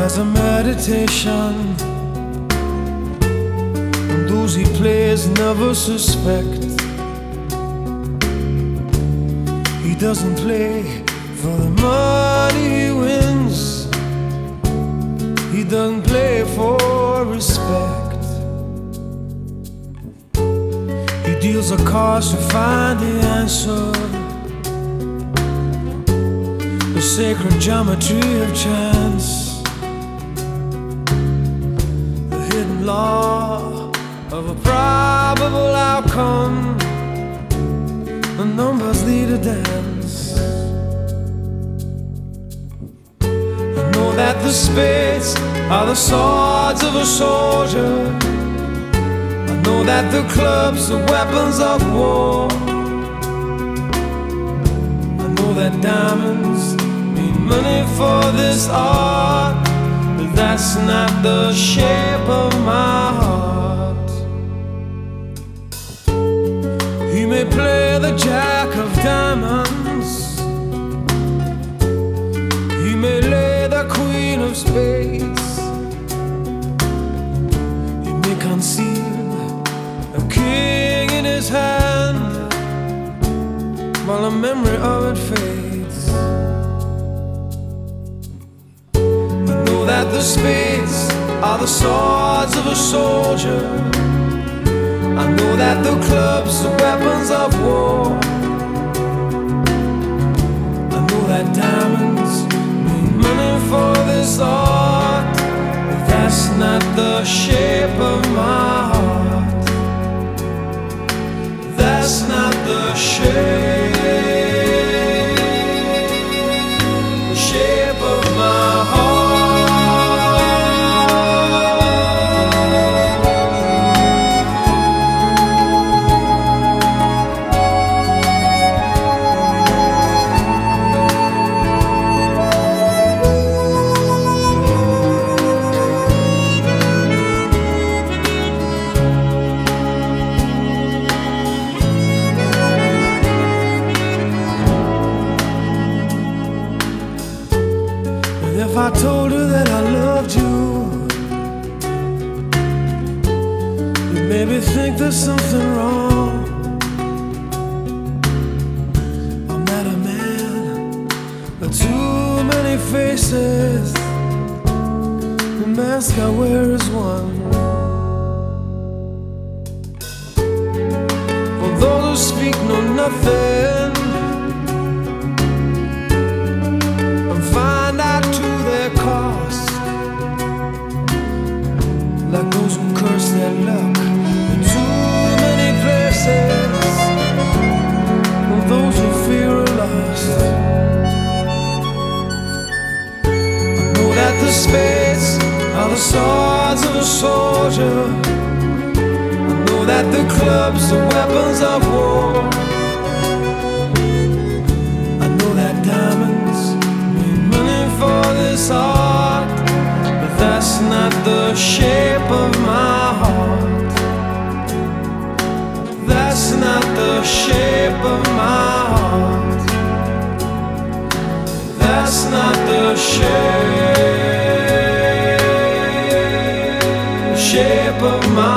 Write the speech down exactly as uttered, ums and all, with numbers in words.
as a meditation, and those he plays never suspect. He doesn't play for the money he wins, he doesn't play for respect. He deals the cards to find the answer, the sacred geometry of chance, the hidden law of a probable outcome. The numbers lead a dance. I know that the spades are the swords of a soldier. I know that the clubs are weapons of war. I know that diamonds mean money for this art, but that's not the shape of my heart. He may play the jack of diamonds, he may lay the queen of spades, he may conceal a king in his hand while the memory of it fades. I know that the spades are the swords of a soldier. I know that the clubs are weapons of war. I know that diamonds mean money for this art, but that's not the shape of my heart. That's not the shape, the shape of my heart. If I told her that I loved you, you maybe think there's something wrong. I'm not a man with too many faces, the mask I wear is one. For those who speak know nothing and find out to their cost, like those who curse their luck in too many places, or those who fear are lost. I know that the spades are the swords of a soldier. I know that the clubs are weapons of war. I know that diamonds mean money for this art, but that's not the shape of my heart. That's not the shape of my heart. That's not the shape, shape of my heart.